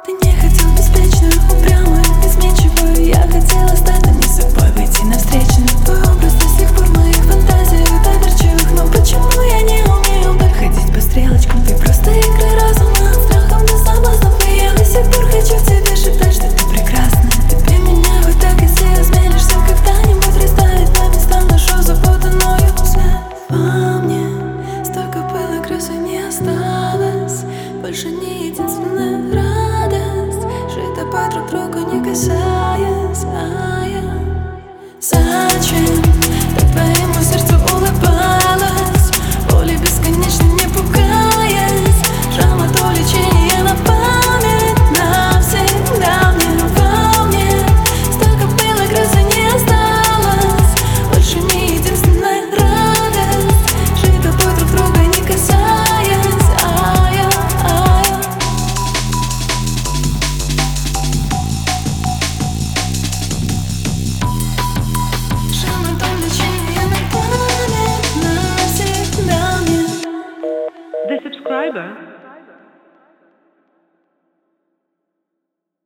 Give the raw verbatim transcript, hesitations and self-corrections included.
Ты не хотел беспечную, упрямую, изменчивую. Я хотела стать, а не судьбой, выйти навстречу. Твой образ до сих пор в моих фантазиях доверчивых. Но почему я не умею так ходить по стрелочкам? Ты просто игры разума, от страхом до соблазнов. И я до сих пор хочу в тебе шептать, что ты прекрасна. Тебе меня хоть так, если изменишься, когда-нибудь расставить по местам душу запутанную. Свет во мне, столько было красоты не осталось. Больше не единственная радость, жить по друг другу не касаясь. А я зачем так твоему сердцу улыбалась? Боли бесконечно не пугаясь, жало то лечение на память навсегда. Мне во мне столько было грозы не осталось. Больше не единственная радость, жить тобой друг друга не касаясь. А я, а я жало то лечение на память навсегда. Мне The subscriber